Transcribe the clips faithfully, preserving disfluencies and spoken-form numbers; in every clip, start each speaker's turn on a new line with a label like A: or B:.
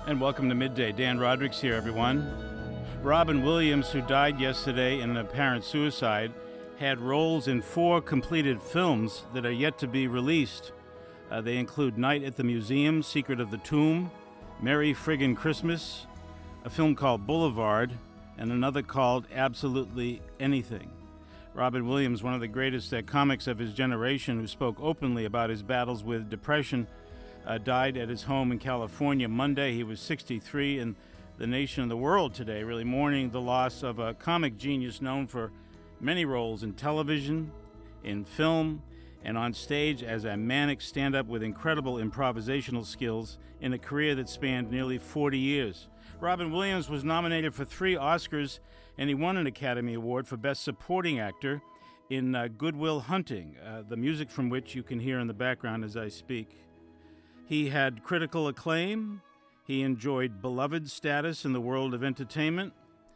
A: And welcome to Midday. Dan Roderick's here, everyone. Robin Williams, who died yesterday in an apparent suicide, had roles in four completed films that are yet to be released. Uh, they include Night at the Museum, Secret of the Tomb, Merry Friggin' Christmas, a film called Boulevard, and another called Absolutely Anything. Robin Williams, one of the greatest uh, comics of his generation, who spoke openly about his battles with depression, uh, died at his home in California Monday. He was sixty-three, and the nation and the world today really mourning the loss of a comic genius known for many roles in television, in film, and on stage as a manic stand-up with incredible improvisational skills in a career that spanned nearly forty years. Robin Williams was nominated for three Oscars, and he won an Academy Award for Best Supporting Actor in uh, Good Will Hunting, uh, the music from which you can hear in the background as I speak. He had critical acclaim. He enjoyed beloved status in the world of entertainment.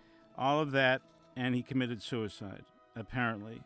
A: All of that, and he committed suicide, apparently.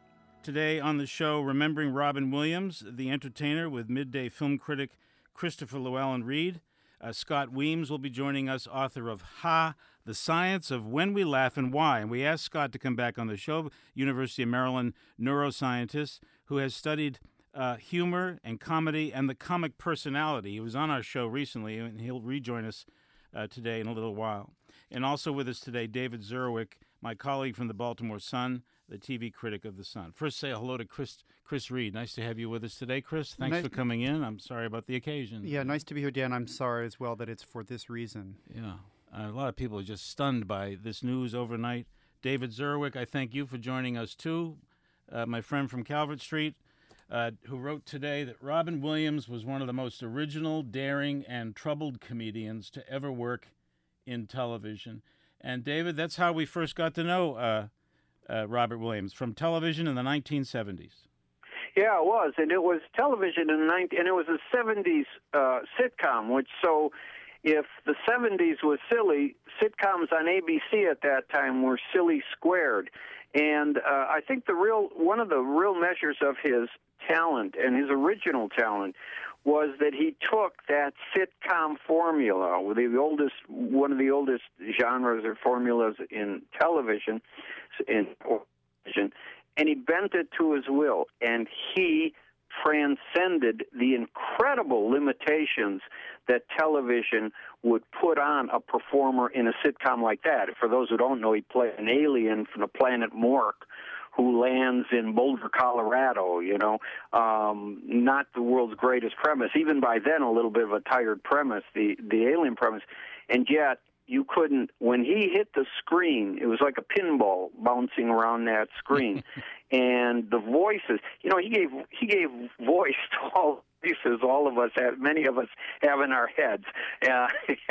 A: Today on the show, remembering Robin Williams, the entertainer, with midday film critic Christopher Llewellyn-Reid. Uh, Scott Weems will be joining us, author of Ha! The Science of When We Laugh and Why. And we asked Scott to come back on the show, University of Maryland neuroscientist who has studied uh, humor and comedy and the comic personality. He was on our show recently, and he'll rejoin us uh, today in a little while. And also with us today, David Zurwick, my colleague from the Baltimore Sun, the T V critic of the Sun. First, say hello to Chris Chris Reed. Nice to have you with us today, Chris. Thanks nice. for coming in. I'm sorry about the occasion.
B: Yeah, nice to be here, Dan. I'm sorry as well that it's for this reason.
A: Yeah, uh, a lot of people are just stunned by this news overnight. David Zurwick, I thank you for joining us, too. Uh, my friend from Calvert Street, uh, who wrote today that Robin Williams was one of the most original, daring, and troubled comedians to ever work in television. And, David, that's how we first got to know uh, uh, Robert Williams, from television in the nineteen seventies.
C: Yeah, it was, and it was television in the nineteen, and it was a seventies uh, sitcom. Which so, if the seventies was silly, sitcoms on A B C at that time were silly squared. And uh, I think the real one of the real measures of his talent and his original talent was that he took that sitcom formula, the oldest, one of the oldest genres or formulas in television, in television, and he bent it to his will, and he transcended the incredible limitations that television would put on a performer in a sitcom like that. For those who don't know, he played an alien from the planet Mork who lands in Boulder, Colorado, you know, um, not the world's greatest premise. Even by then, a little bit of a tired premise, the, the alien premise. And yet, you couldn't, when he hit the screen, it was like a pinball bouncing around that screen. And the voices, you know, he gave he gave voice to all voices all of us have, many of us have in our heads. Uh,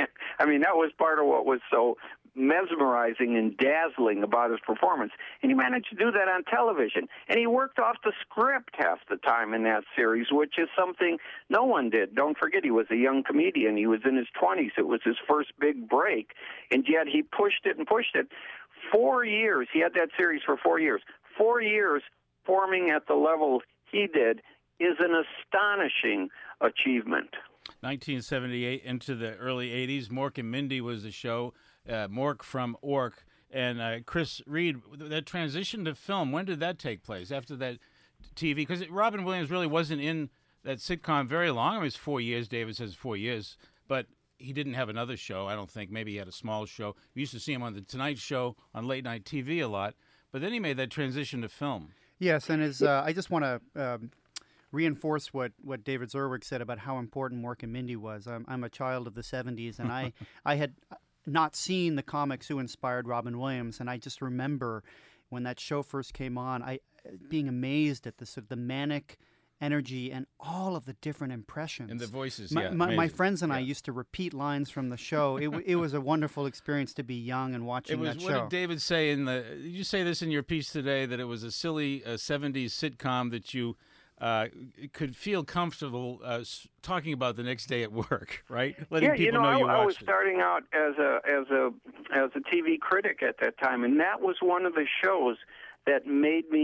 C: I mean, that was part of what was so mesmerizing and dazzling about his performance. And he managed to do that on television. And he worked off the script half the time in that series, which is something no one did. Don't forget, he was a young comedian. He was in his twenties. It was his first big break. And yet he pushed it and pushed it. Four years. He had that series for four years. Four years performing at the level he did is an astonishing achievement.
A: nineteen seventy-eight into the early eighties, Mork and Mindy was the show. Uh, Mork from Ork, and uh, Chris Reed, that transition to film, when did that take place? After that T V? Because Robin Williams really wasn't in that sitcom very long. I mean, it was four years. David says four years. But he didn't have another show, I don't think. Maybe he had a small show. We used to see him on The Tonight Show on late night T V a lot. But then he made that transition to film.
B: Yes, and as, uh, I just want to um, reinforce what, what David Zurwick said about how important Mork and Mindy was. I'm, I'm a child of the seventies, and I, I had not seen the comics who inspired Robin Williams, and I just remember when that show first came on, I being amazed at the sort of the manic energy and all of the different impressions.
A: And the voices,
B: my,
A: yeah.
B: My, my friends and
A: yeah.
B: I used to repeat lines from the show. It, it was a wonderful experience to be young and watching
A: it was,
B: that
A: what
B: show.
A: What did David say in the, did you say this in your piece today, that it was a silly uh, seventies sitcom that you uh, could feel comfortable uh, talking about the next day at work, right? Letting
C: yeah,
A: people
C: you know,
A: know
C: I,
A: you
C: I was
A: watched it.
C: starting out as a as a as a T V critic at that time, and that was one of the shows that made me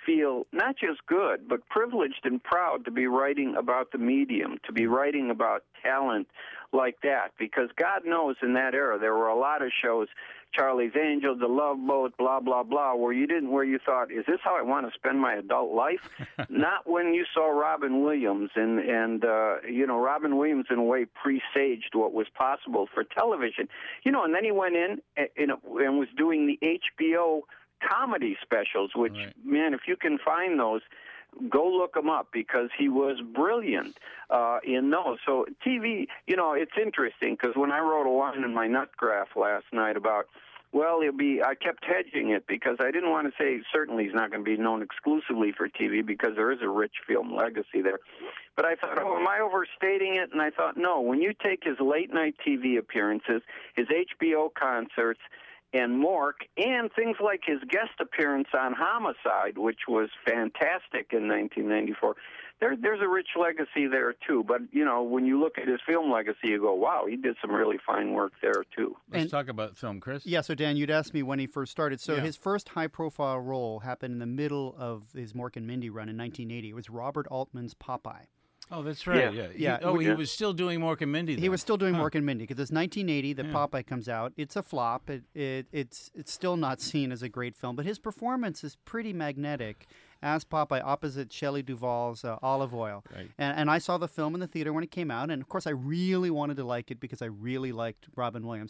C: feel not just good, but privileged and proud to be writing about the medium, to be writing about talent like that, because God knows in that era there were a lot of shows, Charlie's Angels, The Love Boat, blah, blah, blah, where you didn't, where you thought, is this how I want to spend my adult life? Not when you saw Robin Williams, and, and uh, you know, Robin Williams in a way presaged what was possible for television. You know, and then he went in and, and was doing the H B O comedy specials, which, right. man, if you can find those, go look him up, because he was brilliant uh, in those. So T V, you know, it's interesting, because when I wrote a line in my nut graph last night about, well, he'll be, I kept hedging it because I didn't want to say certainly he's not going to be known exclusively for T V, because there is a rich film legacy there. But I thought, oh, am I overstating it? And I thought, no, when you take his late-night T V appearances, his H B O concerts, and Mork, and things like his guest appearance on Homicide, which was fantastic in nineteen ninety-four. There, there's a rich legacy there, too. But, you know, when you look at his film legacy, you go, wow, he did some really fine work there, too.
A: Let's
B: and,
A: talk about film, Chris.
B: Yeah, so, Dan, you'd asked me when he first started. So
A: yeah.
B: his first high-profile role happened in the middle of his Mork and Mindy run in nineteen eighty. It was Robert Altman's Popeye.
A: Oh, that's right. Yeah,
B: yeah.
A: He,
B: yeah.
A: Oh, he
B: yeah.
A: was still doing Mork and Mindy. Then.
B: He was still doing
A: huh.
B: Mork and Mindy, because it's nineteen eighty. The
A: yeah.
B: Popeye comes out. It's a flop. It, it it's it's still not seen as a great film, but his performance is pretty magnetic as Popeye opposite Shelley Duvall's uh, Olive Oil.
A: Right.
B: And, and I saw the film in the theater when it came out, and of course I really wanted to like it because I really liked Robin Williams.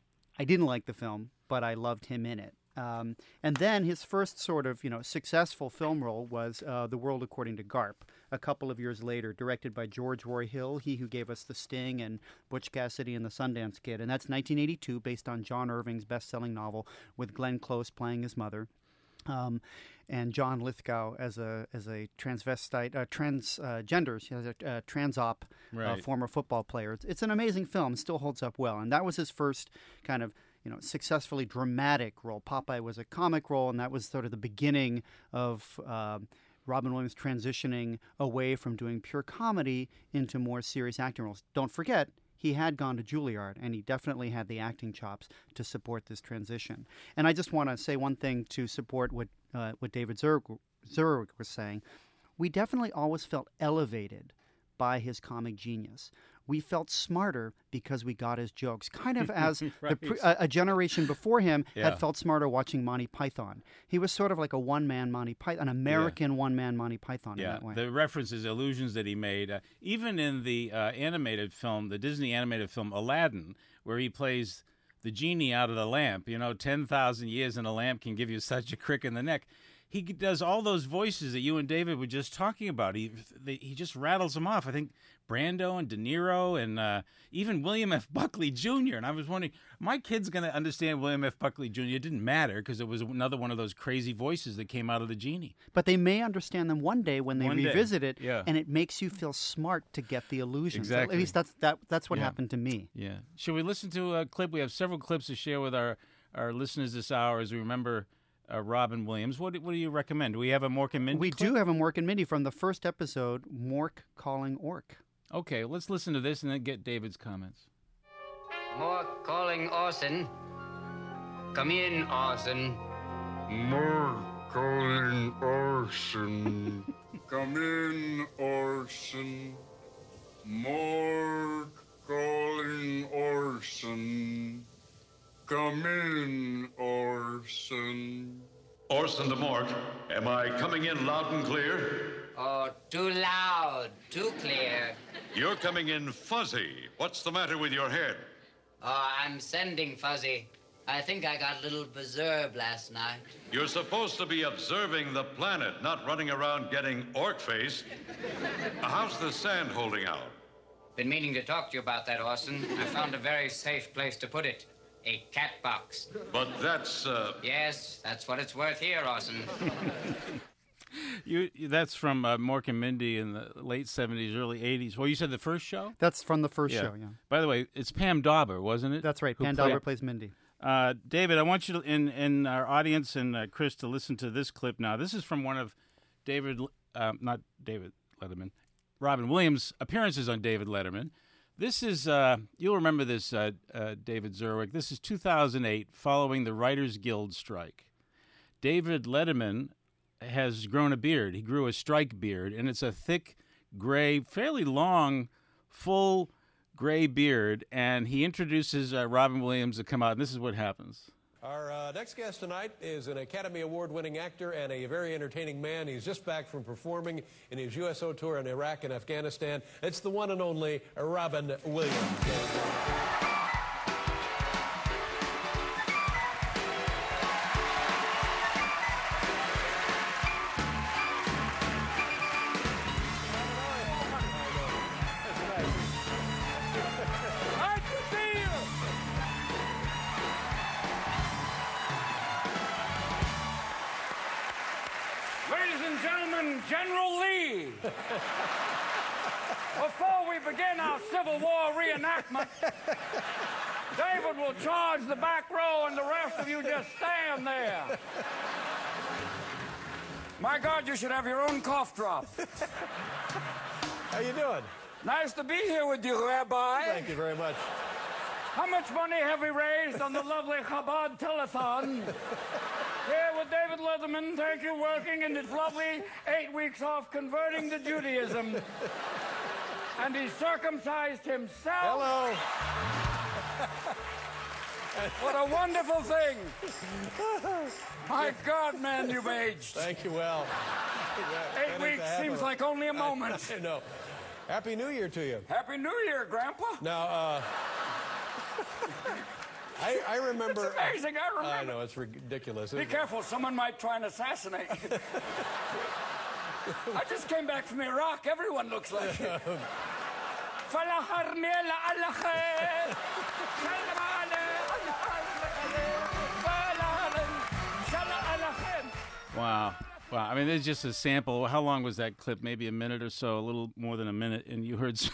B: I didn't like the film, but I loved him in it. Um, and then his first sort of, you know, successful film role was uh, The World According to Garp, a couple of years later, directed by George Roy Hill, he who gave us The Sting and Butch Cassidy and the Sundance Kid. And that's nineteen eighty-two, based on John Irving's best-selling novel, with Glenn Close playing his mother. Um, and John Lithgow as a as a transvestite, uh, transgender, uh, as a uh, transop
A: right.
B: uh, former football player. It's, it's an amazing film, still holds up well. And that was his first kind of, you know, successfully dramatic role. Popeye was a comic role, and that was sort of the beginning of uh, Robin Williams transitioning away from doing pure comedy into more serious acting roles. Don't forget, he had gone to Juilliard, and he definitely had the acting chops to support this transition. And I just want to say one thing to support what uh, what David Zurich, Zurich was saying. We definitely always felt elevated by his comic genius. We felt smarter because we got his jokes, kind of as
A: right.
B: the pre- a, a generation before him
A: yeah.
B: had felt smarter watching Monty Python. He was sort of like a one-man Monty Python, an American yeah. one-man Monty Python
A: yeah.
B: in that way.
A: The references, allusions that he made, uh, even in the uh, animated film, the Disney animated film Aladdin, where he plays the genie out of the lamp. You know, ten thousand years in a lamp can give you such a crick in the neck. He does all those voices that you and David were just talking about. He they, he just rattles them off. I think Brando and De Niro and uh, even William F. Buckley Junior And I was wondering, my kid's going to understand William F. Buckley Junior It didn't matter because it was another one of those crazy voices that came out of the genie.
B: But they may understand them one day when they
A: one
B: revisit
A: day.
B: it,
A: yeah.
B: and it makes you feel smart to get the illusions.
A: Exactly.
B: At least that's that. That's what
A: yeah.
B: happened to me.
A: Yeah. Should we listen to a clip? We have several clips to share with our, our listeners this hour as we remember Uh, Robin Williams. What, what do you recommend? Do we have a Mork and Mindy
B: We
A: clip?
B: do have a Mork and Mindy from the first episode, Mork Calling Ork.
A: Okay, let's listen to this and then get David's comments.
D: Mork calling Orson. Come in, Orson.
E: Mork calling Orson. Come in, Orson. Mork calling Orson. Come in, Orson.
F: Orson to Mork. Am I coming in loud and clear?
D: Oh, too loud, too clear.
F: You're coming in fuzzy. What's the matter with your head?
D: Oh, I'm sending Fuzzy. I think I got a little berserb last night.
F: You're supposed to be observing the planet, not running around getting orc-faced. How's the sand holding out?
D: Been meaning to talk to you about that, Orson. I found a very safe place to put it. A cat box.
F: But that's, uh...
D: Yes, that's what it's worth here, Orson.
A: you, that's from uh, Mork and Mindy in the late seventies, early eighties. Well, you said the first show?
B: That's from the first
A: yeah.
B: show, yeah.
A: By the way, it's Pam Dauber, wasn't it?
B: That's right.
A: Who
B: Pam
A: played-
B: Dauber plays Mindy.
A: Uh, David, I want you to, in, in our audience and uh, Chris to listen to this clip now. This is from one of David, uh, not David Letterman, Robin Williams' appearances on David Letterman. This is, uh, you'll remember this, uh, uh, David Zurich. This is two thousand eight, following the Writers Guild strike. David Letterman has grown a beard. He grew a strike beard, and it's a thick, gray, fairly long, full gray beard. And he introduces uh, Robin Williams to come out, and this is what happens.
G: Our uh, next guest tonight is an Academy Award-winning actor and a very entertaining man. He's just back from performing in his U S O tour in Iraq and Afghanistan. It's the one and only Robin Williams.
H: General Lee. Before we begin our Civil War reenactment, David will charge the back row and the rest of you just stand there. My God, you should have your own cough drop.
G: How you doing?
H: Nice to be here with you, Rabbi.
G: Thank you very much.
H: How much money have we raised on the lovely Chabad telethon? Here with David Letterman, thank you, working in his lovely eight weeks off converting to Judaism. And he circumcised himself.
G: Hello.
H: What a wonderful thing. My God, man, you've aged.
G: Thank you, well.
H: Eight weeks seems like only a moment.
G: I know. Happy New Year to you.
H: Happy New Year, Grandpa.
G: Now, uh... I, I remember...
H: It's amazing, I remember.
G: I know, it's ridiculous.
H: Be careful, someone might try and assassinate you. I just came back from Iraq. Everyone looks like it.
A: Wow. Wow. I mean, there's just a sample. How long was that clip? Maybe a minute or so, a little more than a minute. And you heard so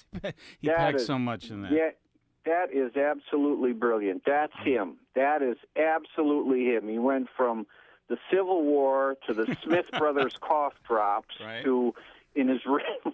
A: he
C: that
A: packed
C: is,
A: so much in that.
C: Yeah, that is absolutely brilliant. That's him. That is absolutely him. He went from the Civil War to the Smith Brothers cough drops
A: right.
C: to in his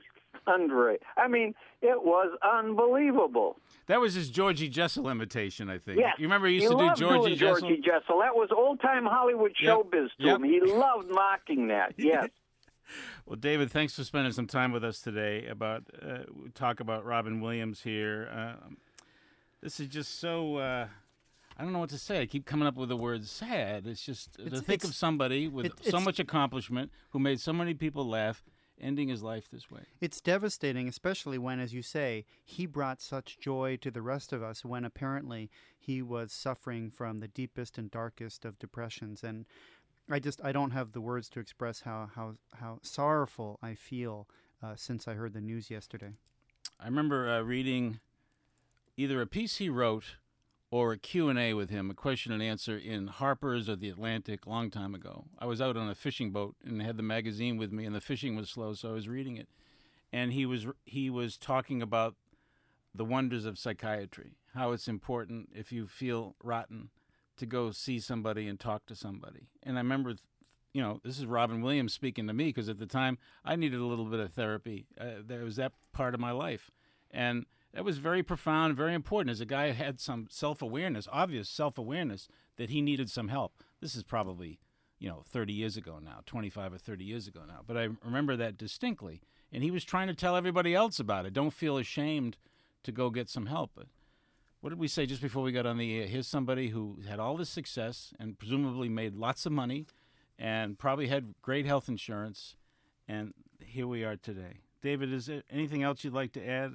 C: Andre. I mean, it was unbelievable.
A: That was his Georgie Jessel imitation, I think.
C: Yes.
A: You remember he used
C: he
A: to do
C: loved
A: Georgie
C: doing
A: Jessel?
C: Georgie Jessel. That was old-time Hollywood
A: Yep.
C: showbiz to
A: Yep.
C: him. He loved mocking that, yes.
A: Well, David, thanks for spending some time with us today about uh, talk about Robin Williams here. Uh, this is just so... Uh, I don't know what to say. I keep coming up with the word sad. It's just
B: It's-
A: to think
B: it's-
A: of somebody with
B: it-
A: so
B: it's-
A: much accomplishment who made so many people laugh, ending his life this way.
B: It's devastating, especially when, as you say, he brought such joy to the rest of us when apparently he was suffering from the deepest and darkest of depressions. And I just, I don't have the words to express how, how, how sorrowful I feel uh, since I heard the news yesterday.
A: I remember uh, reading either a piece he wrote or a Q and A with him, a question and answer in Harper's or the Atlantic a long time ago. I was out on a fishing boat and had the magazine with me, and the fishing was slow, so I was reading it. And he was he was talking about the wonders of psychiatry, how it's important if you feel rotten to go see somebody and talk to somebody. And I remember, you know, this is Robin Williams speaking to me, because at the time I needed a little bit of therapy. Uh, there was that part of my life. And that was very profound, very important. As a guy who had some self-awareness, obvious self-awareness, that he needed some help. This is probably, you know, thirty years ago now, twenty-five or thirty years ago now. But I remember that distinctly. And he was trying to tell everybody else about it. Don't feel ashamed to go get some help. But what did we say just before we got on the air? Here's somebody who had all this success and presumably made lots of money and probably had great health insurance. And here we are today. David, is there anything else you'd like to add?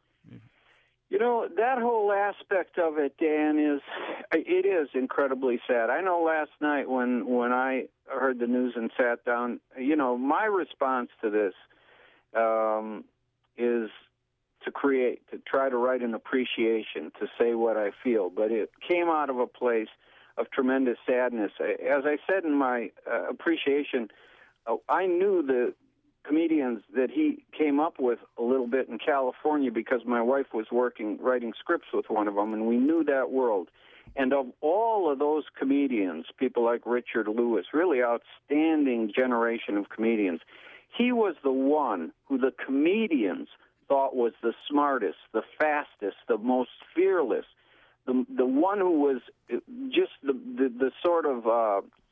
C: You know, that whole aspect of it, Dan, is it is incredibly sad. I know last night when, when I heard the news and sat down, you know, my response to this um, is to create, to try to write an appreciation, to say what I feel. But it came out of a place of tremendous sadness. As I said in my uh, appreciation, uh, I knew the comedians that he came up with a little bit in California because my wife was working, writing scripts with one of them, and we knew that world. And of all of those comedians, people like Richard Lewis, really outstanding generation of comedians, he was the one who the comedians thought was the smartest, the fastest, the most fearless, the the one who was just the the, the sort of uh,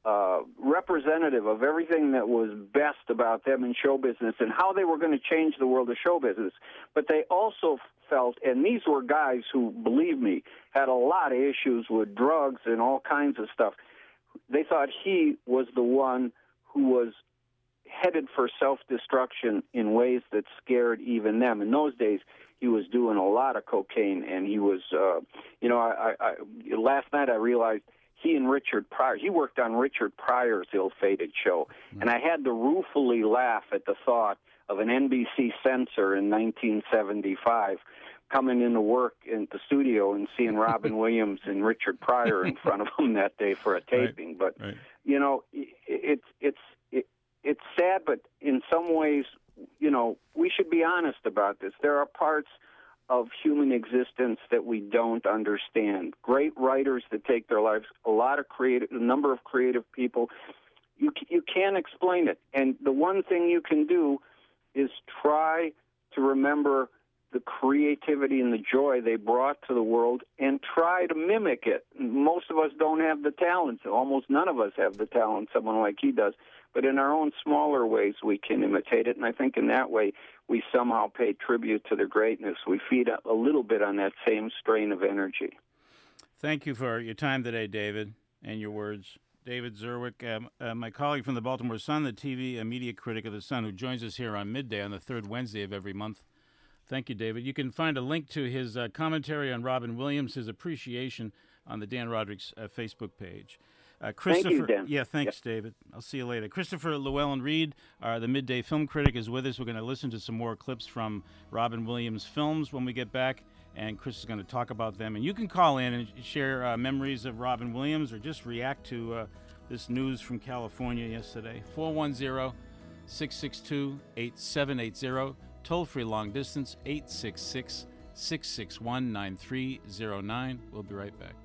C: uh, representative of everything that was best about them in show business and how they were going to change the world of show business. But they also felt, and these were guys who, believe me, had a lot of issues with drugs and all kinds of stuff. They thought he was the one who was headed for self-destruction in ways that scared even them. In those days, he was doing a lot of cocaine, and he was, uh, you know, I, I, I, last night I realized he and Richard Pryor, he worked on Richard Pryor's ill-fated show, mm-hmm. and I had to ruefully laugh at the thought of an N B C censor in nineteen seventy-five coming into work in the studio and seeing Robin Williams and Richard Pryor in front of him that day for a taping.
A: Right,
C: but,
A: right.
C: you know, it, it's, it's, it, it's sad, but in some ways, you know, we should be honest about this. There are parts of human existence that we don't understand. Great writers that take their lives, a lot of creative, a number of creative people, you you can't explain it. And the one thing you can do is try to remember the creativity and the joy they brought to the world and try to mimic it. Most of us don't have the talent. Almost none of us have the talent someone like he does. But in our own smaller ways, we can imitate it. And I think in that way, we somehow pay tribute to their greatness. We feed a little bit on that same strain of energy.
A: Thank you for your time today, David, and your words. David Zerwick, um, uh, my colleague from the Baltimore Sun, the T V and media critic of the Sun, who joins us here on midday on the third Wednesday of every month. Thank you, David. You can find a link to his uh, commentary on Robin Williams, his appreciation, on the Dan Roderick's uh, Facebook page. Uh, Christopher,
C: Thank you, Dan.
A: Yeah, thanks,
C: yeah.
A: David. I'll see you later. Christopher Llewellyn-Reid, uh, the midday film critic, is with us. We're going to listen to some more clips from Robin Williams films when we get back, and Chris is going to talk about them. And you can call in and share uh, memories of Robin Williams or just react to uh, this news from California yesterday. four one zero, six six two, eight seven eight zero. Toll-free long distance, eight six six, six six one, nine three zero nine. We'll be right back.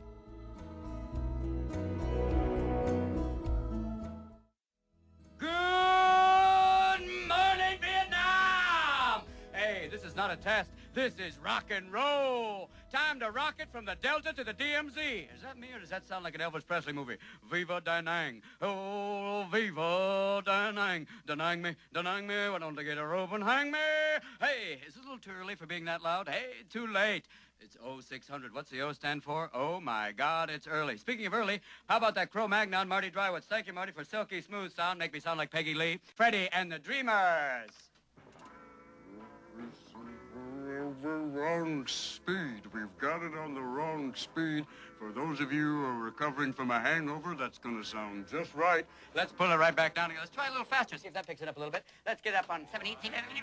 I: This is not a test. This is rock and roll. Time to rock it from the Delta to the D M Z. Is that me, or does that sound like an Elvis Presley movie? Viva Da Nang. Oh, viva Da Nang. Da Nang me, Da Nang me. Why don't I get a rope and hang me? Hey, is it a little too early for being that loud? Hey, too late. It's oh six hundred. What's the O stand for? Oh, my God, it's early. Speaking of early, how about that Cro-Magnon, Marty Drywitz? Thank you, Marty, for silky smooth sound. Make me sound like Peggy Lee. Freddie and the Dreamers.
E: Over wrong speed. We've got it on the wrong speed. For those of you who are recovering from a hangover, that's going to sound just right.
I: Let's pull it right back down again. Let's try a little faster, see if that picks it up a little bit. Let's get up on seventeen.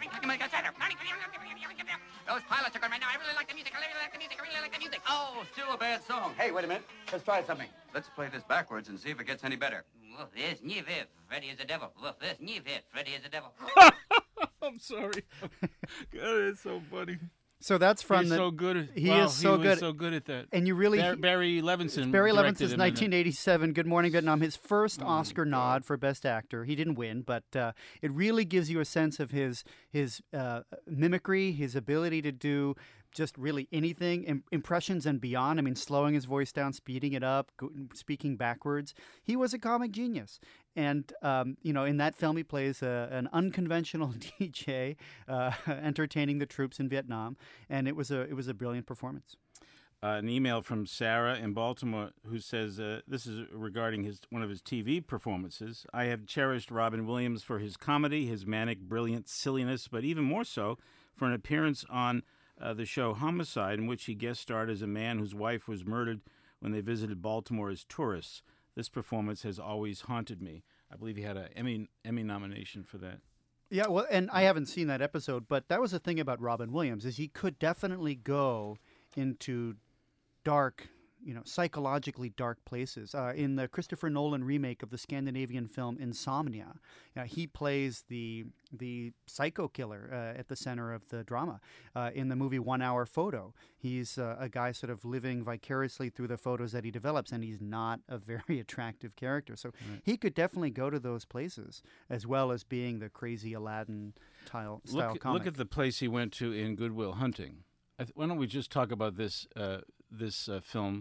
I: Those pilots are going right now. I really like the music. I really like the music. I really like the music. Oh, still a bad song. Hey, wait a minute. Let's try something. Let's play this backwards and see if it gets any better. Look, this new Viv. Freddy is the devil. Look, this new Viv. Freddy is the devil.
A: I'm sorry. God, it's so funny.
B: So that's from
A: He's
B: the.
A: so good. At,
B: he
A: wow,
B: is so
A: he
B: good.
A: Was so good at that.
B: And you really
A: Bar- Barry Levinson.
B: Barry
A: directed
B: Levinson's
A: him,
B: nineteen eighty-seven Good Morning Vietnam, his first
A: Oh,
B: Oscar nod for Best Actor. He didn't win, but uh, it really gives you a sense of his his uh, mimicry, his ability to do just really anything, im- impressions and beyond. I mean, slowing his voice down, speeding it up, go- speaking backwards. He was a comic genius. And, um, you know, in that film, he plays a, an unconventional D J uh, entertaining the troops in Vietnam. And it was a it was a brilliant performance.
A: Uh, an email from Sarah in Baltimore who says, uh, this is regarding his one of his T V performances. I have cherished Robin Williams for his comedy, his manic, brilliant silliness, but even more so for an appearance on uh, the show Homicide, in which he guest starred as a man whose wife was murdered when they visited Baltimore as tourists. This performance has always haunted me. I believe he had an Emmy, Emmy nomination for that.
B: Yeah, well, and I haven't seen that episode, but that was the thing about Robin Williams, is he could definitely go into dark, you know, psychologically dark places. Uh, in the Christopher Nolan remake of the Scandinavian film Insomnia, uh, he plays the the psycho killer uh, at the center of the drama. Uh, in the movie One Hour Photo, he's uh, a guy sort of living vicariously through the photos that he develops, and he's not a very attractive character. So right. he could definitely go to those places, as well as being the crazy Aladdin style, style
A: look,
B: comic.
A: Look at the place he went to in Good Will Hunting. I th- why don't we just talk about this uh, this uh, film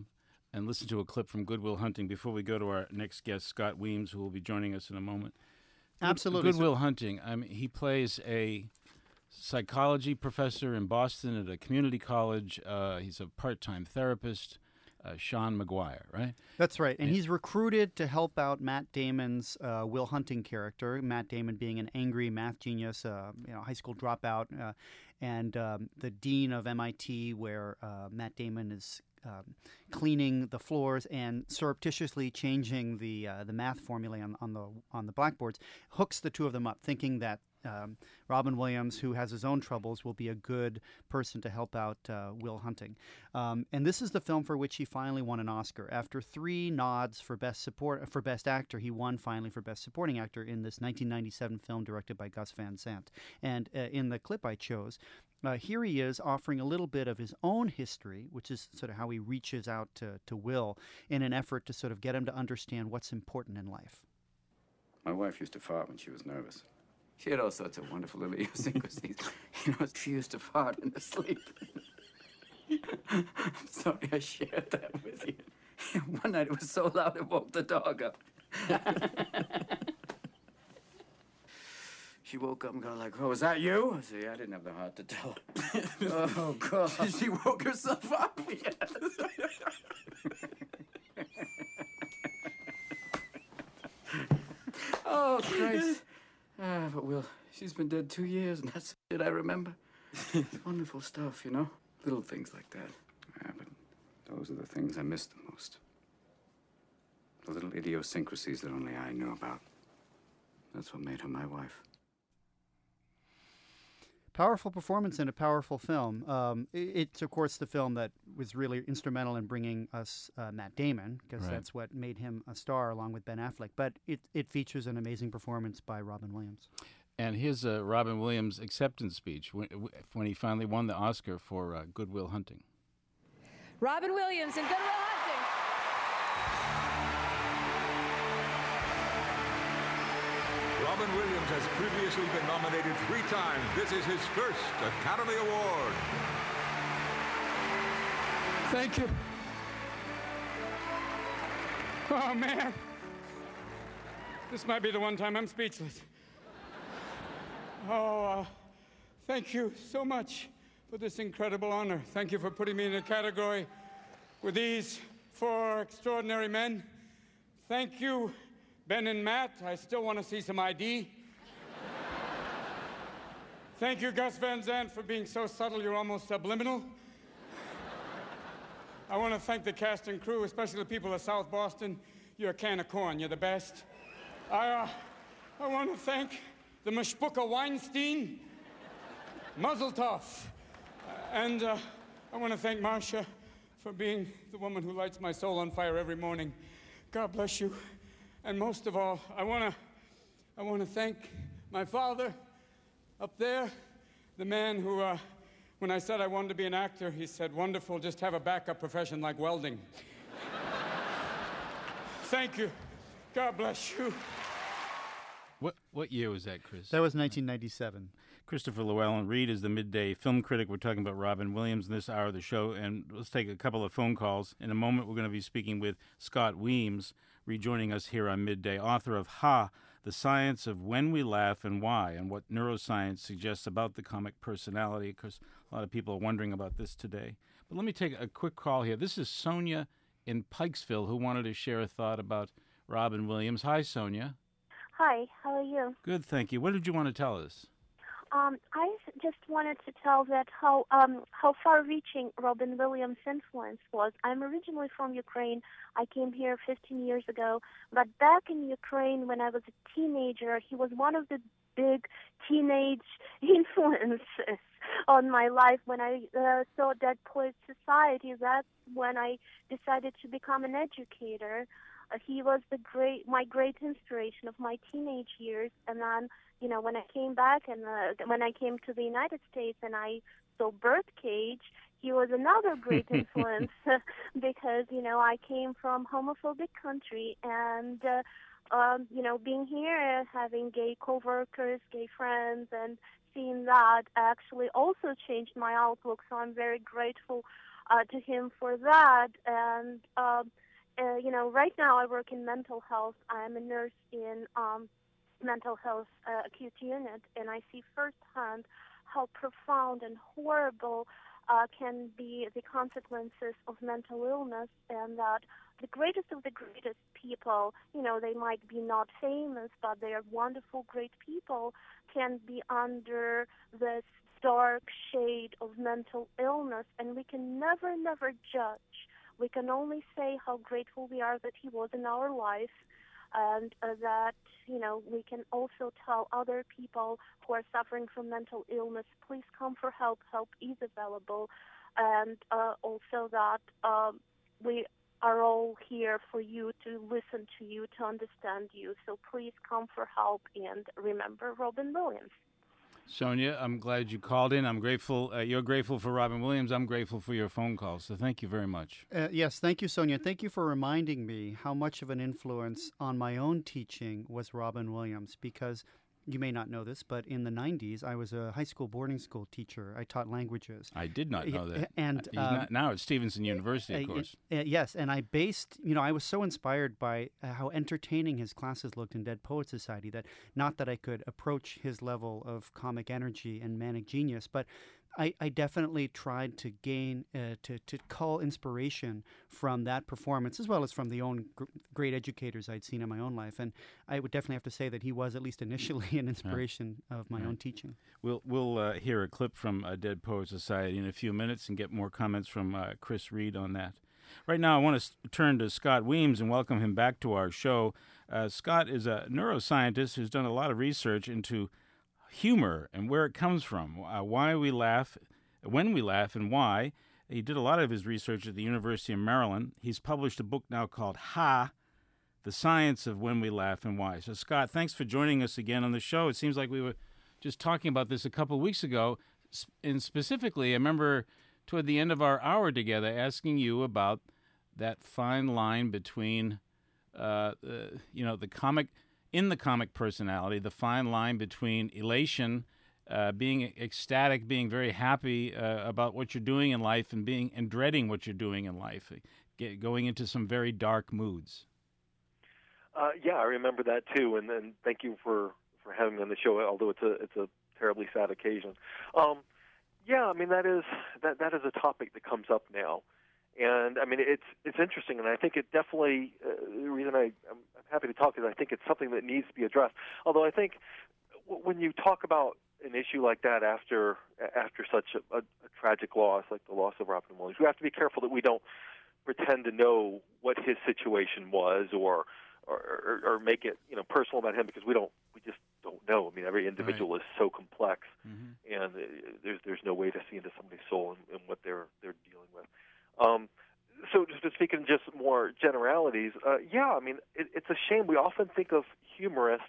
A: and listen to a clip from Good Will Hunting before we go to our next guest, Scott Weems, who will be joining us in a moment. Good,
B: Absolutely.
A: Good Will Hunting. I mean, he plays a psychology professor in Boston at a community college. Uh, he's a part-time therapist. Uh, Sean Maguire, right?
B: That's right. And he's recruited to help out Matt Damon's uh, Will Hunting character, Matt Damon being an angry math genius, uh, you know, high school dropout, uh, and um, the dean of M I T, where uh, Matt Damon is um, cleaning the floors and surreptitiously changing the uh, the math formula on, on the on the blackboards, hooks the two of them up, thinking that Um, Robin Williams, who has his own troubles, will be a good person to help out uh, Will Hunting. Um, and this is the film for which he finally won an Oscar. After three nods for best support for best actor, he won finally for best supporting actor in this nineteen ninety-seven film directed by Gus Van Sant. And uh, in the clip I chose, uh, here he is offering a little bit of his own history, which is sort of how he reaches out to, to Will in an effort to sort of get him to understand what's important in life.
J: My wife used to fart when she was nervous. She had all sorts of wonderful little idiosyncrasies. You know, she used to fart in her sleep. I'm sorry I shared that with you. One night it was so loud it woke the dog up. She woke up and got like, oh, was that you? I said, yeah, I didn't have the heart to tell her. Oh, God. She woke herself up. Yes. Oh, Christ. Ah, but Will, she's been dead two years, and that's it I remember. It's wonderful stuff, you know? Little things like that. Yeah, but those are the things I miss the most. The little idiosyncrasies that only I knew about. That's what made her my wife.
B: Powerful performance in a powerful film. Um, it, it's, of course, the film that was really instrumental in bringing us uh, Matt Damon, because
A: Right.
B: that's what made him a star along with Ben Affleck. But it, it features an amazing performance by Robin Williams.
A: And here's uh, Robin Williams' acceptance speech when, when he finally won the Oscar for uh, Good Will Hunting.
K: Robin Williams in Good Will Hunting.
L: Robin Williams has previously been nominated three times. This is his first Academy Award.
H: Thank you. Oh, man. This might be the one time I'm speechless. Oh, uh, thank you so much for this incredible honor. Thank you for putting me in a category with these four extraordinary men. Thank you, Ben and Matt. I still want to see some I D. Thank you, Gus Van Sant, for being so subtle you're almost subliminal. I want to thank the cast and crew, especially the people of South Boston. You're a can of corn. You're the best. I, uh, I want to thank the Mashbuka Weinstein, Mazel Tov. And uh, I want to thank Marcia for being the woman who lights my soul on fire every morning. God bless you. And most of all, I want to I want to thank my father up there, the man who, uh, when I said I wanted to be an actor, he said, wonderful, just have a backup profession like welding. Thank you. God bless you.
A: What what year was that, Chris?
B: That was nineteen ninety-seven.
A: Christopher Llewellyn-Reed is the midday film critic. We're talking about Robin Williams in this hour of the show, and let's take a couple of phone calls. In a moment, we're going to be speaking with Scott Weems, rejoining us here on Midday, author of Ha! The Science of When We Laugh and Why, and what neuroscience suggests about the comic personality, because a lot of people are wondering about this today. But let me take a quick call here. This is Sonia in Pikesville who wanted to share a thought about Robin Williams. Hi, Sonia.
M: Hi, how are you?
A: Good, thank you. What did you want to tell us?
M: Um, I just wanted to tell that how um, how far-reaching Robin Williams' influence was. I'm originally from Ukraine. I came here fifteen years ago. But back in Ukraine, when I was a teenager, he was one of the big teenage influences on my life. When I uh, saw Dead Poets Society, that's when I decided to become an educator. Uh, he was the great, my great inspiration of my teenage years. And then, you know, when I came back and uh, when I came to the United States and I saw Birdcage, he was another great influence because, you know, I came from homophobic country and, uh, um, you know, being here, having gay coworkers, gay friends, and seeing that actually also changed my outlook. So I'm very grateful uh, to him for that. And um, uh, you know, right now I work in mental health. I'm a nurse in um, mental health uh, acute unit, and I see firsthand how profound and horrible uh, can be the consequences of mental illness, and that the greatest of the greatest people, you know, they might be not famous, but they are wonderful, great people, can be under this dark shade of mental illness, and we can never, never judge. We can only say how grateful we are that he was in our life, and uh, that, you know, we can also tell other people who are suffering from mental illness, please come for help. Help is available. And uh, also that um, we are all here for you, to listen to you, to understand you. So please come for help, and remember Robin Williams.
A: Sonia, I'm glad you called in. I'm grateful. Uh, you're grateful for Robin Williams. I'm grateful for your phone call. So thank you very much.
B: Uh, yes, thank you, Sonia. Thank you for reminding me how much of an influence on my own teaching was Robin Williams, because you may not know this, but in the nineties, I was a high school boarding school teacher. I taught languages.
A: I did not know that.
B: And
A: He's
B: um,
A: not, now at Stevenson University, of course.
B: Uh, uh, yes, and I based, you know, I was so inspired by uh, how entertaining his classes looked in Dead Poets Society, that not that I could approach his level of comic energy and manic genius, but I, I definitely tried to gain, uh, to, to call inspiration from that performance, as well as from the own gr- great educators I'd seen in my own life. And I would definitely have to say that he was, at least initially, an inspiration right. of my right. own teaching.
A: We'll we'll uh, hear a clip from uh, Dead Poets Society in a few minutes and get more comments from uh, Chris Reed on that. Right now, I want to s- turn to Scott Weems and welcome him back to our show. Uh, Scott is a neuroscientist who's done a lot of research into humor and where it comes from, uh, why we laugh, when we laugh, and why. He did a lot of his research at the University of Maryland. He's published a book now called Ha, The Science of When We Laugh and Why. So, Scott, thanks for joining us again on the show. It seems like we were just talking about this a couple of weeks ago, and specifically, I remember toward the end of our hour together asking you about that fine line between, uh, uh, you know, the comic... in the comic personality, the fine line between elation, uh, being ecstatic, being very happy uh, about what you're doing in life, and being and dreading what you're doing in life, get, going into some very dark moods.
N: Uh, yeah, I remember that too, and, and thank you for, for having me on the show. Although it's a it's a terribly sad occasion. Um, yeah, I mean that is that that is a topic that comes up now. And I mean, it's it's interesting, and I think it definitely. Uh, the reason I, I'm, I'm happy to talk is I think it's something that needs to be addressed. Although I think w- when you talk about an issue like that after after such a, a, a tragic loss, like the loss of Robin Williams, we have to be careful that we don't pretend to know what his situation was, or or, or, or make it you know personal about him, because we don't. We just don't know. I mean, every individual right. is so complex, mm-hmm. and uh, there's there's no way to see into somebody's soul and, and what they're they're dealing with. Um, so just to speak in just more generalities, uh, yeah, I mean, it, it's a shame. We often think of humorists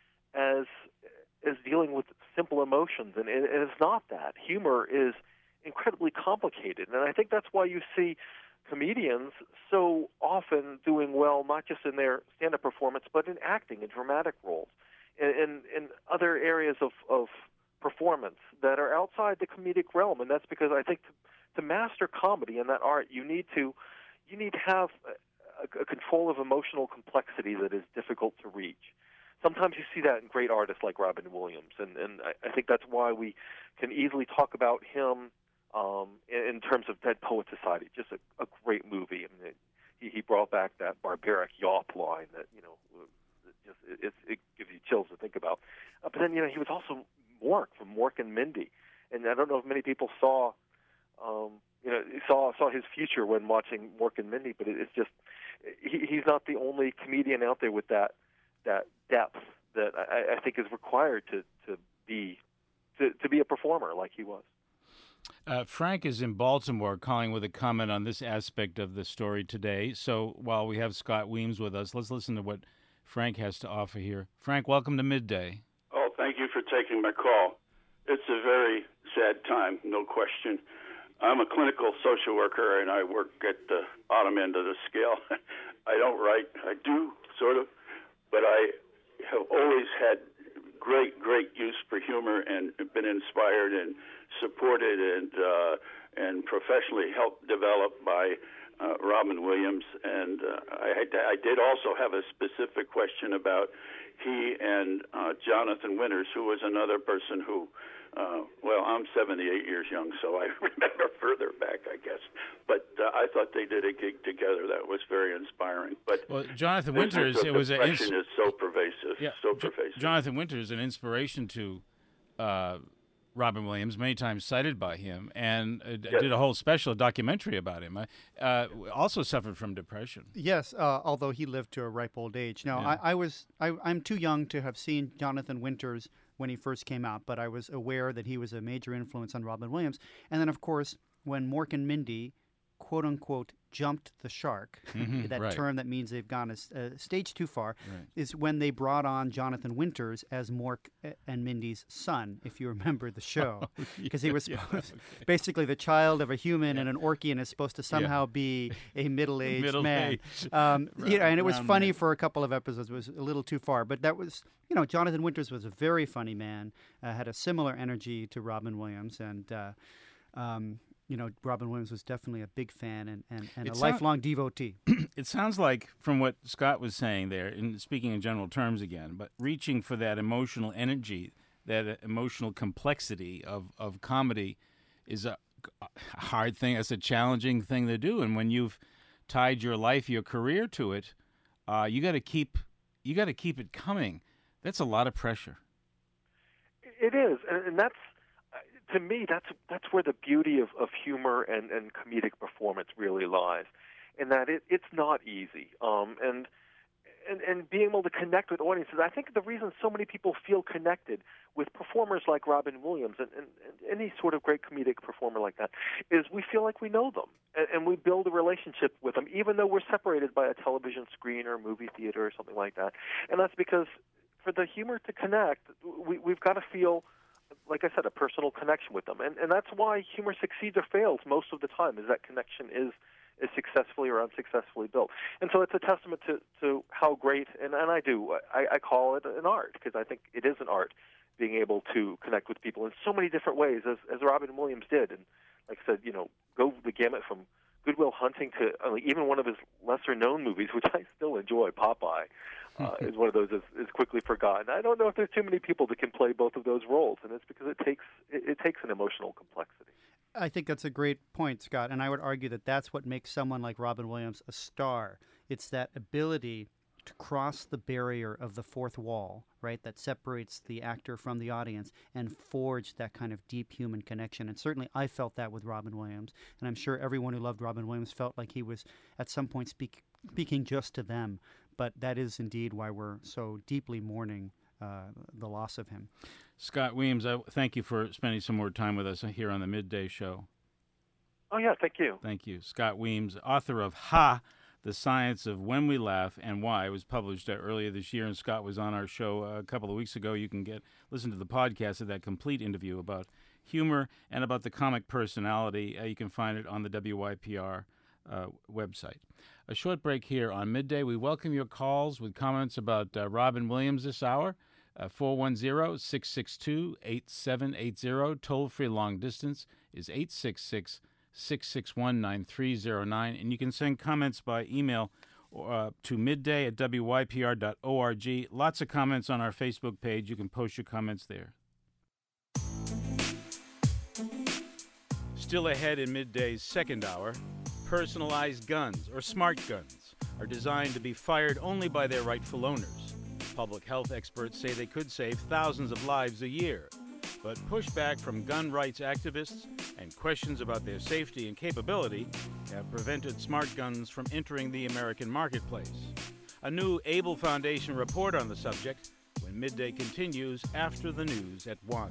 N: as as dealing with simple emotions, and it, it is not that. Humor is incredibly complicated, and I think that's why you see comedians so often doing well, not just in their stand-up performance, but in acting, in dramatic roles, in, in, in other areas of, of performance that are outside the comedic realm, and that's because I think to, to master comedy and that art, you need to you need to have a, a control of emotional complexity that is difficult to reach. Sometimes you see that in great artists like Robin Williams, and, and I, I think that's why we can easily talk about him um, in, in terms of Dead Poets Society. Just a, a great movie. I mean, it, he, he brought back that barbaric yawp line that, you know, it, just, it, it gives you chills to think about. Uh, but then, you know, he was also Mork from Mork and Mindy, and I don't know if many people saw Um, you know, saw saw his future when watching Mork and Mindy, but it, it's just he, he's not the only comedian out there with that that depth that I, I think is required to to be to, to be a performer like he was.
A: Uh, Frank is in Baltimore, calling with a comment on this aspect of the story today. So while we have Scott Weems with us, let's listen to what Frank has to offer here. Frank, welcome to Midday.
O: Oh, thank you for taking my call. It's a very sad time, no question. I'm a clinical social worker, and I work at the bottom end of the scale. I don't write. I do, sort of. But I have always had great, great use for humor and been inspired and supported and uh, and professionally helped develop by uh, Robin Williams. And uh, I, had to, I did also have a specific question about he and uh, Jonathan Winters, who was another person who, uh, well, I'm seventy-eight years young, so I remember further back, I guess. But uh, I thought they did a gig together that was very inspiring. But
A: well, Jonathan Winters, it was an
O: depression is so pervasive,
A: yeah,
O: so
A: Jo-
O: pervasive.
A: Jonathan Winters, an inspiration to uh, Robin Williams, many times cited by him, and uh,
O: Yes.
A: did a whole special documentary about him. Uh, also suffered from depression.
B: Yes, uh, although he lived to a ripe old age. Now,
A: Yeah.
B: I, I was I, I'm too young to have seen Jonathan Winters when he first came out, but I was aware that he was a major influence on Robin Williams. And then, of course, when Mork and Mindy, quote unquote, jumped the shark,
A: Mhm,
B: that
A: right.
B: term that means they've gone a, s- a stage too far,
A: Right.
B: is when they brought on Jonathan Winters as Mork and Mindy's son, if you remember the show. Because he was
A: Yeah,
B: supposed,
A: okay.
B: basically the child of a human and an Orkian is supposed to somehow be a middle-aged man.
A: Middle-aged.
B: Um, you know, and it was
A: Round
B: funny
A: man.
B: for a couple of episodes. It was a little too far. But that was, you know, Jonathan Winters was a very funny man, uh, had a similar energy to Robin Williams. And, uh, um, you know, Robin Williams was definitely a big fan and, and, and a
A: It sound-
B: lifelong devotee.
A: It sounds like, from what Scott was saying there, in speaking in general terms again, but reaching for that emotional energy, that uh, emotional complexity of, of comedy is a a hard thing. It's a challenging thing to do. And when you've tied your life, your career to it, uh, you got to keep you got to keep it coming. That's a lot of pressure.
N: It is, and, and that's uh, to me that's that's where the beauty of, of humor and, and comedic performance really lies, in that it, it's not easy. Um, and and and being able to connect with audiences. I think the reason so many people feel connected with performers like Robin Williams and, and, and any sort of great comedic performer like that is we feel like we know them, and, and we build a relationship with them, even though we're separated by a television screen or a movie theater or something like that. And that's because for the humor to connect, we, we've got to feel, like I said, a personal connection with them. And, and that's why humor succeeds or fails most of the time, is that connection is is successfully or unsuccessfully built. And so it's a testament to, to how great, and, and I do, I, I call it an art, because I think it is an art, being able to connect with people in so many different ways, as, as Robin Williams did. And like I said, you know, go the gamut from Good Will Hunting to uh, even one of his lesser-known movies, which I still enjoy, Popeye, uh, is one of those is, is quickly forgotten. I don't know if there's too many people that can play both of those roles, and it's because it takes it, it takes an emotional complexity.
B: I think that's a great point, Scott, and I would argue that that's what makes someone like Robin Williams a star. It's that ability to cross the barrier of the fourth wall, right, that separates the actor from the audience and forge that kind of deep human connection. And certainly I felt that with Robin Williams, and I'm sure everyone who loved Robin Williams felt like he was at some point speak, speaking just to them. But that is indeed why we're so deeply mourning uh, the loss of him.
A: Scott Williams, I thank you for spending some more time with us here on the Midday Show.
N: Oh, yeah, thank you.
A: Thank you. Scott Williams, author of Ha! The Science of When We Laugh and Why. It was published uh, earlier this year, and Scott was on our show uh, a couple of weeks ago. You can get listen to the podcast of that complete interview about humor and about the comic personality. Uh, you can find it on the W Y P R uh, website. A short break here on Midday. We welcome your calls with comments about uh, Robin Williams this hour. Uh, four one zero, six six two, eight seven eight zero. Toll-free long distance is eight six six, six six one, nine three zero nine. And you can send comments by email uh, to midday at W Y P R dot org. Lots of comments on our Facebook page. You can post your comments there. Still ahead in Midday's second hour, personalized guns, or smart guns, are designed to be fired only by their rightful owners. Public health experts say they could save thousands of lives a year. But pushback from gun rights activists and questions about their safety and capability have prevented smart guns from entering the American marketplace. A new Able Foundation report on the subject when Midday continues after the news at one.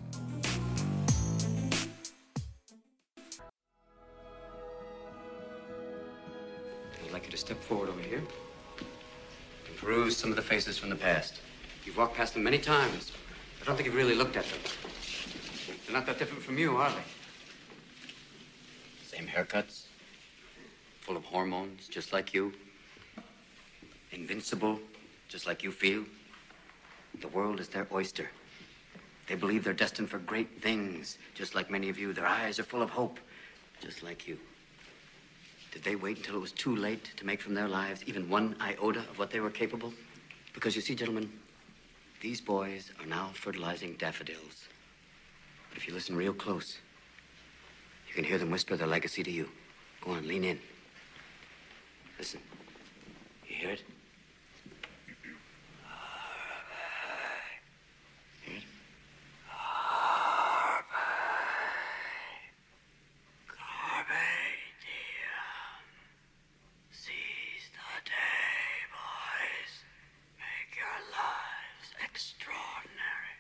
D: I'd like you to step forward over here and peruse some of the faces from the past. You've walked past them many times. I don't think you've really looked at them. They're not that different from you, are they? Same haircuts, full of hormones, just like you. Invincible, just like you feel. The world is their oyster. They believe they're destined for great things, just like many of you. Their eyes are full of hope, just like you. Did they wait until it was too late to make from their lives even one iota of what they were capable? Because you see, gentlemen, these boys are now fertilizing daffodils. But if you listen real close, you can hear them whisper their legacy to you. Go on, lean in. Listen. You hear it? Hear it? Seize the day, boys. Make your lives extraordinary.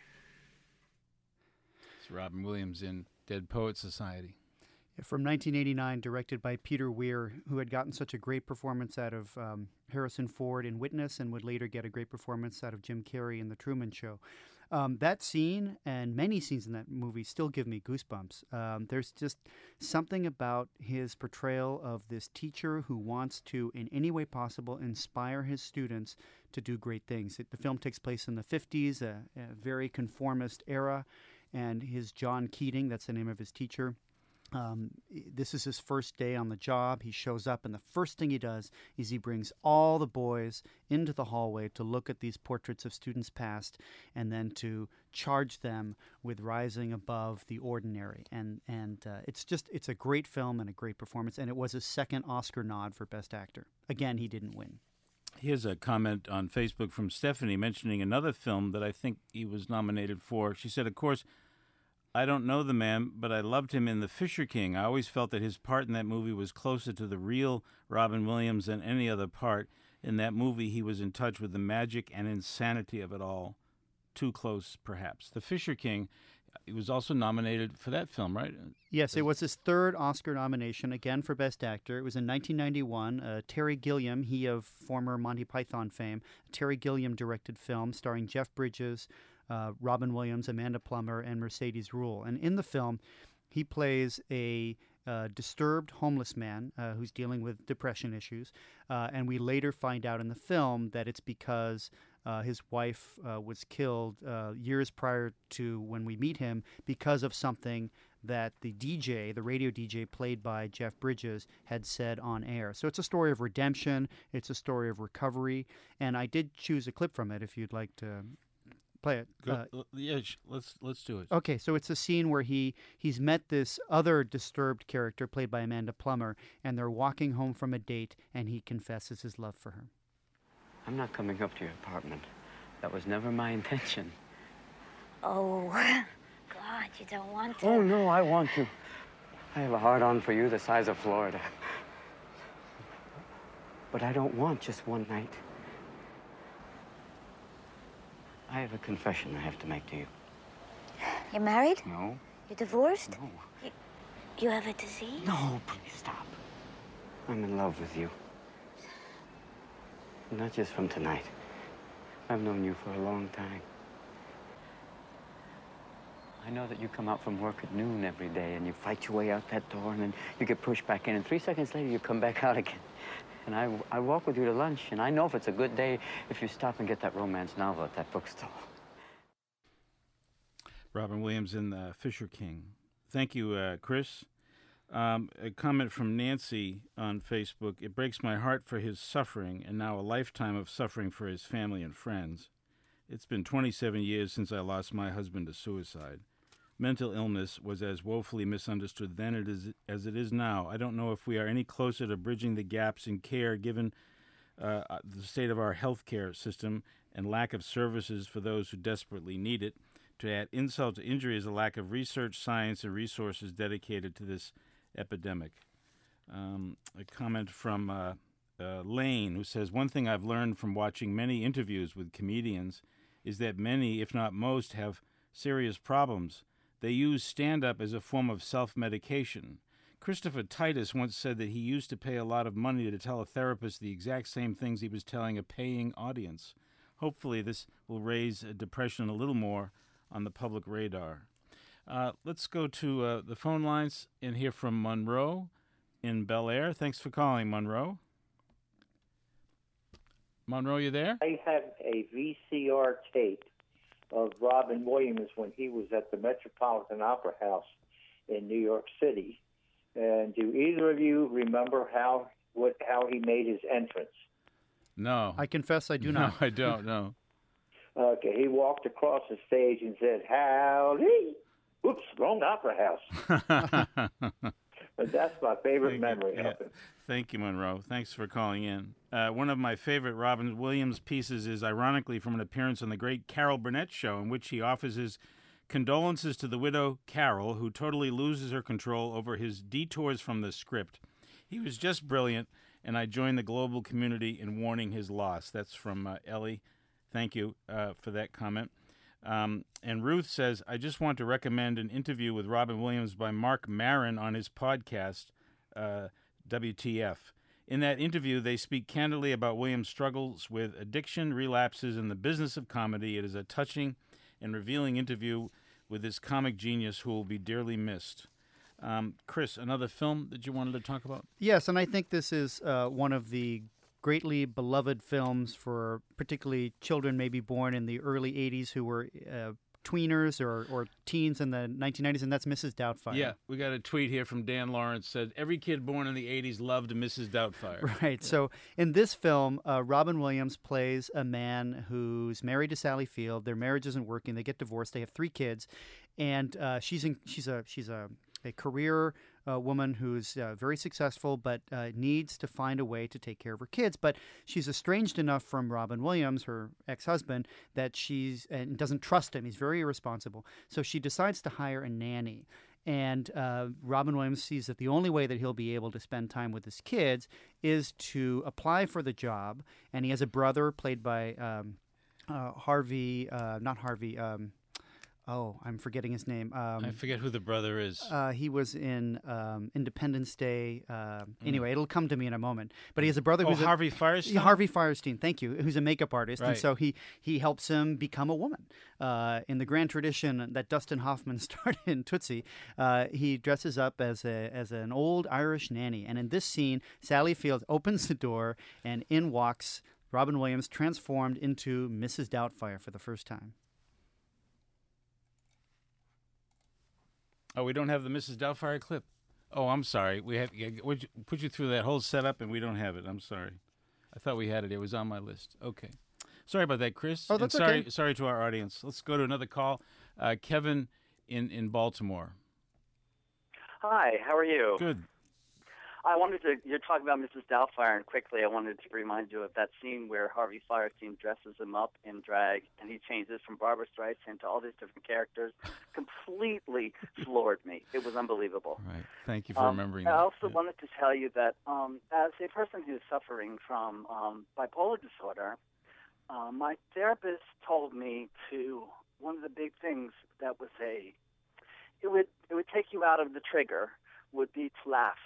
A: It's Robin Williams in Dead Poets Society.
B: From nineteen eighty-nine, directed by Peter Weir, who had gotten such a great performance out of um, Harrison Ford in Witness and would later get a great performance out of Jim Carrey in The Truman Show. Um, that scene and many scenes in that movie still give me goosebumps. Um, there's just something about his portrayal of this teacher who wants to, in any way possible, inspire his students to do great things. It, the film takes place in the fifties, a, a very conformist era, and his John Keating, that's the name of his teacher. Um, this is his first day on the job. He shows up, and the first thing he does is he brings all the boys into the hallway to look at these portraits of students past and then to charge them with rising above the ordinary. And and uh, it's just, it's a great film and a great performance, and it was his second Oscar nod for Best Actor. Again, he didn't win.
A: Here's a comment on Facebook from Stephanie mentioning another film that I think he was nominated for. She said, of course, I don't know the man, but I loved him in The Fisher King. I always felt that his part in that movie was closer to the real Robin Williams than any other part. In that movie, he was in touch with the magic and insanity of it all. Too close, perhaps. The Fisher King, he was also nominated for that film, right?
B: Yes, it was his third Oscar nomination, again for Best Actor. It was in nineteen ninety-one. Uh, Terry Gilliam, he of former Monty Python fame, Terry Gilliam directed film starring Jeff Bridges, Uh, Robin Williams, Amanda Plummer, and Mercedes Ruehl. And in the film, he plays a uh, disturbed homeless man uh, who's dealing with depression issues. Uh, and we later find out in the film that it's because uh, his wife uh, was killed uh, years prior to when we meet him because of something that the D J, the radio D J played by Jeff Bridges, had said on air. So it's a story of redemption. It's a story of recovery. And I did choose a clip from it if you'd like to play it.
A: Go,
B: Uh,
A: yeah, let's let's do it.
B: Okay, so it's a scene where he he's met this other disturbed character played by Amanda Plummer, and they're walking home from a date, and he confesses his love for her.
D: I'm not coming up to your apartment. That was never my intention.
P: Oh, God, you don't want to.
D: Oh, no, I want to. I have a heart-on for you the size of Florida. But I don't want just one night. I have a confession I have to make to you.
P: You're married?
D: No.
P: You're divorced?
D: No.
P: You, you have a disease?
D: No, please stop. I'm in love with you. Not just from tonight. I've known you for a long time. I know that you come out from work at noon every day and you fight your way out that door and then you get pushed back in and three seconds later you come back out again. And I, I walk with you to lunch, and I know if it's a good day if you stop and get that romance novel at that bookstore.
A: Robin Williams in The Fisher King. Thank you, uh, Chris. Um, a comment from Nancy on Facebook. It breaks my heart for his suffering, and now a lifetime of suffering for his family and friends. It's been twenty-seven years since I lost my husband to suicide. Mental illness was as woefully misunderstood then it is, as it is now. I don't know if we are any closer to bridging the gaps in care given uh, the state of our health care system and lack of services for those who desperately need it. To add insult to injury is a lack of research, science, and resources dedicated to this epidemic. Um, a comment from uh, uh, Lane, who says, one thing I've learned from watching many interviews with comedians is that many, if not most, have serious problems. They use stand-up as a form of self-medication. Christopher Titus once said that he used to pay a lot of money to tell a therapist the exact same things he was telling a paying audience. Hopefully this will raise depression a little more on the public radar. Uh, let's go to uh, the phone lines and hear from Monroe in Bel Air. Thanks for calling, Monroe. Monroe, you there?
Q: I have a V C R tape of Robin Williams when he was at the Metropolitan Opera House in New York City. And do either of you remember how what how he made his entrance?
A: No.
B: I confess I do
A: no,
B: not.
A: I don't know.
Q: Okay, he walked across the stage and said, "Howdy." Oops, wrong opera house. But that's my favorite
A: Thank
Q: memory
A: you.
Q: of
A: Yeah.
Q: it.
A: Thank you, Monroe. Thanks for calling in. Uh, one of my favorite Robin Williams pieces is ironically from an appearance on the great Carol Burnett show, in which he offers his condolences to the widow Carol, who totally loses her control over his detours from the script. He was just brilliant, and I join the global community in mourning his loss. That's from uh, Ellie. Thank you uh, for that comment. Um, and Ruth says, I just want to recommend an interview with Robin Williams by Mark Maron on his podcast, uh, W T F. In that interview, they speak candidly about Williams' struggles with addiction, relapses, and the business of comedy. It is a touching and revealing interview with this comic genius who will be dearly missed. Um, Chris, another film that you wanted to talk about?
B: Yes, and I think this is uh, one of the greatly beloved films for particularly children maybe born in the early eighties who were uh, tweeners or, or teens in the nineteen nineties, and that's Missus Doubtfire.
A: Yeah, we got a tweet here from Dan Lawrence, said, every kid born in the eighties loved Missus Doubtfire.
B: Right. So in this film, uh, Robin Williams plays a man who's married to Sally Field. Their marriage isn't working. They get divorced. They have three kids, and uh, she's in, she's a she's a a career uh, woman who's uh, very successful, but uh, needs to find a way to take care of her kids. But she's estranged enough from Robin Williams, her ex-husband, that she's and doesn't trust him. He's very irresponsible. So she decides to hire a nanny. And uh, Robin Williams sees that the only way that he'll be able to spend time with his kids is to apply for the job. And he has a brother played by um, uh, Harvey, uh, not Harvey. Um, Oh, I'm forgetting his name. Um,
A: I forget who the brother is.
B: Uh, he was in um, Independence Day. Uh,
A: Mm.
B: Anyway, it'll come to me in a moment. But he has a brother
A: Oh,
B: who's a-
A: Harvey Firestein?
B: Yeah, Harvey Firestein, thank you, who's a makeup artist. And
A: Right.
B: so he, he helps him become a woman. Uh, in the grand tradition that Dustin Hoffman started in Tootsie, uh, he dresses up as a as an old Irish nanny. And in this scene, Sally Field opens the door, and in walks Robin Williams, transformed into Missus Doubtfire for the first time.
A: Oh, we don't have the Missus Doubtfire clip. Oh, I'm sorry. We have we put you through that whole setup, and we don't have it. I'm sorry. I thought we had it. It was on my list. Okay. Sorry about that, Chris.
B: Oh, that's
A: and sorry,
B: okay.
A: Sorry to our audience. Let's go to another call. Uh, Kevin in, in Baltimore.
R: Hi, how are you?
A: Good.
R: I wanted to, you're talking about Missus Doubtfire, and quickly I wanted to remind you of that scene where Harvey Firestein dresses him up in drag, and he changes from Barbra Streisand to all these different characters. Completely floored me. It was unbelievable.
A: Right. Thank you for
R: Um,
A: remembering
R: I
A: that.
R: also wanted to tell you that um, as a person who's suffering from um, bipolar disorder, uh, my therapist told me to, one of the big things that was a, it would, it would take you out of the trigger, would be to laugh.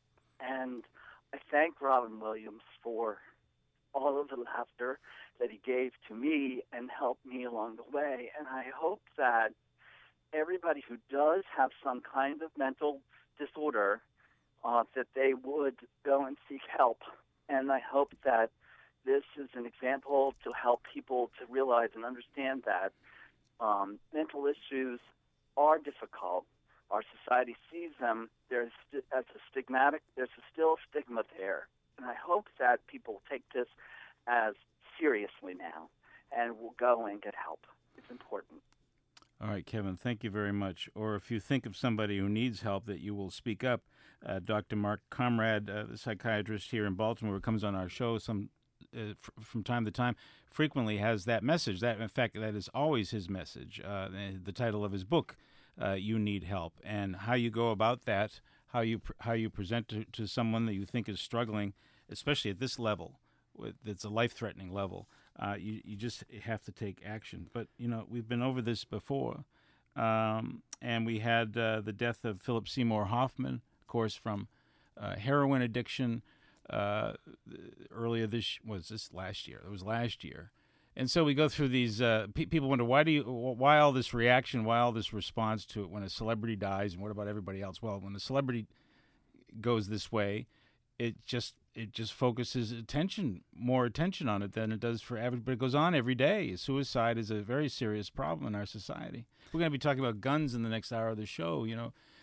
R: And I thank Robin Williams for all of the laughter that he gave to me and helped me along the way. And I hope that everybody who does have some kind of mental disorder, uh, that they would go and seek help. And I hope that this is an example to help people to realize and understand that um, mental issues are difficult. Our society sees them there's st- as a stigmatic. There's a still stigma there, and I hope that people take this as seriously now and will go and get help. It's important.
A: All right, Kevin, thank you very much. Or if you think of somebody who needs help, that you will speak up. Uh, Doctor Mark Comrade, uh, the psychiatrist here in Baltimore, who comes on our show some uh, f- from time to time, frequently has that message. That, in fact, that is always his message. Uh, the title of his book, uh, "You Need Help," and how you go about that, how you pr- how you present to, to someone that you think is struggling, especially at this level, with, it's a life-threatening level. Uh, you, you just have to take action. But, you know, we've been over this before. Um, and we had uh, the death of Philip Seymour Hoffman, of course, from uh, heroin addiction uh, earlier this, was this last year? It was last year. And so we go through these, uh, pe- people wonder, why do you, why all this reaction, why all this response to it when a celebrity dies, and what about everybody else? Well, when a celebrity goes this way, it just it just focuses attention, more attention on it than it does for average. But it goes on every day. Suicide is a very serious problem in our society. We're going to be talking about guns in the next hour of the show. You know,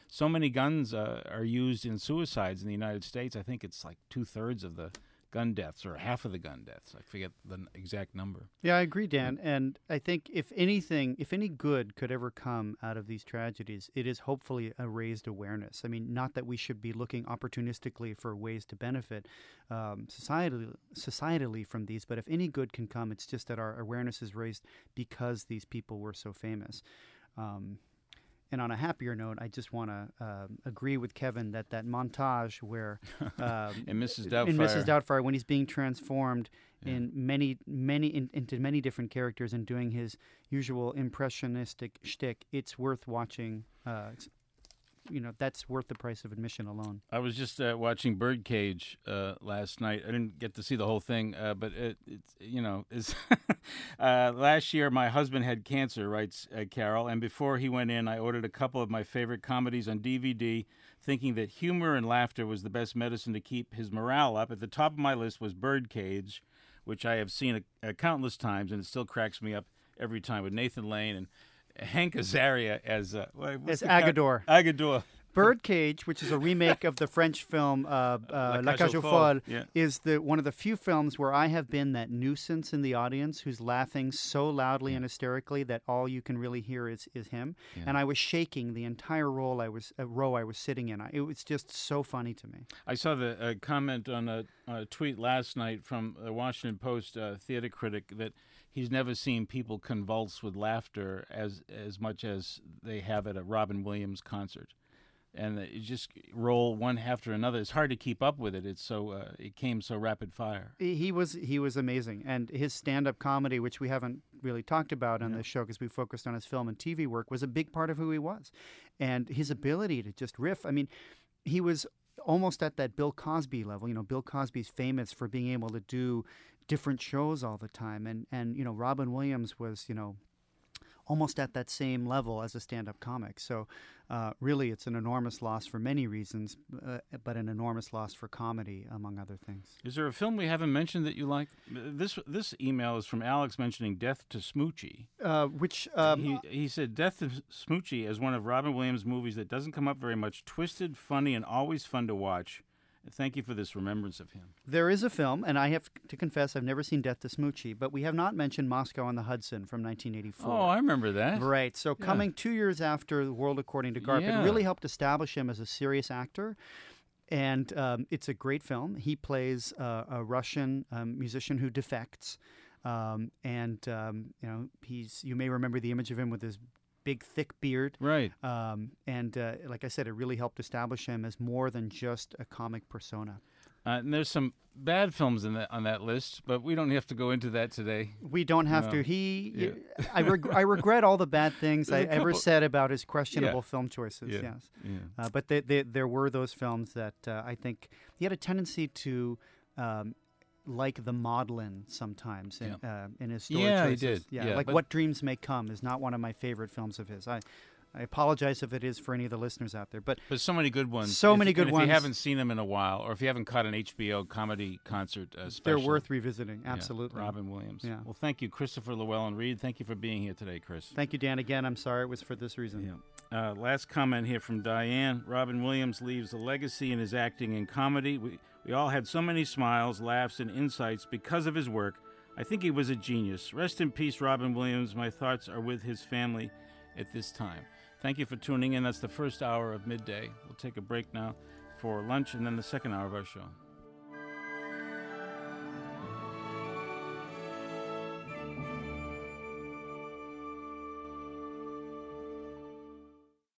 A: so many guns uh, are used in suicides in the United States. I think it's like two-thirds of the gun deaths or half of the gun deaths. I forget the n- exact number.
B: Yeah, I agree, Dan. And I think if anything, if any good could ever come out of these tragedies, it is hopefully a raised awareness. I mean, not that we should be looking opportunistically for ways to benefit um, societally, societally from these, but if any good can come, it's just that our awareness is raised because these people were so famous. Um, And on a happier note, I just want to uh, agree with Kevin that that montage where um,
A: in Missus Doubtfire,
B: in Missus Doubtfire, when he's being transformed
A: Yeah.
B: in many, many in, into many different characters and doing his usual impressionistic shtick, it's worth watching. Uh, it's, you know, that's worth the price of admission alone.
A: I was just uh, watching Birdcage uh, last night. I didn't get to see the whole thing, uh, but it, it's you know, is uh, last year my husband had cancer, writes uh, Carol, and before he went in, I ordered a couple of my favorite comedies on D V D, thinking that humor and laughter was the best medicine to keep his morale up. At the top of my list was Birdcage, which I have seen a, a countless times, and it still cracks me up every time, with Nathan Lane and Hank Azaria as uh,
B: as Agador.
A: Agador.
B: Birdcage, which is a remake of the French film uh, uh, La Cage aux Folles,
A: yeah.
B: is the one of the few films where I have been that nuisance in the audience who's laughing so loudly yeah. and hysterically that all you can really hear is, is him. Yeah. And I was shaking the entire role I was uh, row I was sitting in. It was just so funny to me.
A: I saw the uh, comment on a, a tweet last night from the Washington Post uh, theater critic that he's never seen people convulse with laughter as as much as they have at a Robin Williams concert. And you just roll one after another. It's hard to keep up with it. It's so uh, it came so rapid fire.
B: He was he was amazing, and his stand-up comedy, which we haven't really talked about on yeah. this show because we focused on his film and T V work, was a big part of who he was, and his ability to just riff. I mean, he was almost at that Bill Cosby level. You know, Bill Cosby's famous for being able to do different shows all the time, and and you know, Robin Williams was you know. almost at that same level as a stand-up comic. So uh, really it's an enormous loss for many reasons, uh, but an enormous loss for comedy, among other things.
A: Is there a film we haven't mentioned that you like? This this email is from Alex mentioning Death to Smoochie.
B: Uh, which... Um,
A: he, he said, Death to Smoochie is one of Robin Williams' movies that doesn't come up very much. Twisted, funny, and always fun to watch. Thank you for this remembrance of him.
B: There is a film, and I have to confess I've never seen Death to Smoochie, but we have not mentioned Moscow on the Hudson from nineteen eighty-four.
A: Oh, I remember that.
B: Right. So
A: yeah.
B: coming two years after The World According to Garp,
A: yeah.
B: it really helped establish him as a serious actor. And um, it's a great film. He plays uh, a Russian um, musician who defects. Um, and, um, you know, he's you may remember the image of him with his big, thick beard.
A: Right.
B: Um, and uh, like I said, it really helped establish him as more than just a comic persona.
A: Uh, and there's some bad films in that, on that list, but we don't have to go into that today.
B: We don't have
A: no.
B: to. He,
A: yeah.
B: I, reg- I regret all the bad things I ever said about his questionable
A: yeah.
B: film choices,
A: yeah.
B: yes.
A: Yeah.
B: Uh, but they, they, there were those films that uh, I think he had a tendency to... Um, like the maudlin sometimes in, yeah. uh, in his story
A: yeah,
B: choices.
A: he did.
B: Yeah,
A: yeah,
B: like What Dreams May Come is not one of my favorite films of his. I, I apologize if it is for any of the listeners out there, but
A: but so many good ones.
B: So
A: if,
B: many good
A: and
B: ones.
A: If you haven't seen them in a while, or if you haven't caught an H B O comedy concert uh, special,
B: they're worth revisiting. Absolutely,
A: yeah, Robin Williams.
B: Yeah.
A: Well, thank you, Christopher Llewellyn Reed. Thank you for being here today, Chris.
B: Thank you, Dan. Again, I'm sorry it was for this reason.
A: Yeah. Uh, last comment here from Diane. Robin Williams leaves a legacy in his acting and comedy. We we all had so many smiles, laughs, and insights because of his work. I think he was a genius. Rest in peace, Robin Williams. My thoughts are with his family at this time. Thank you for tuning in. That's the first hour of Midday. We'll take a break now for lunch and then the second hour of our show.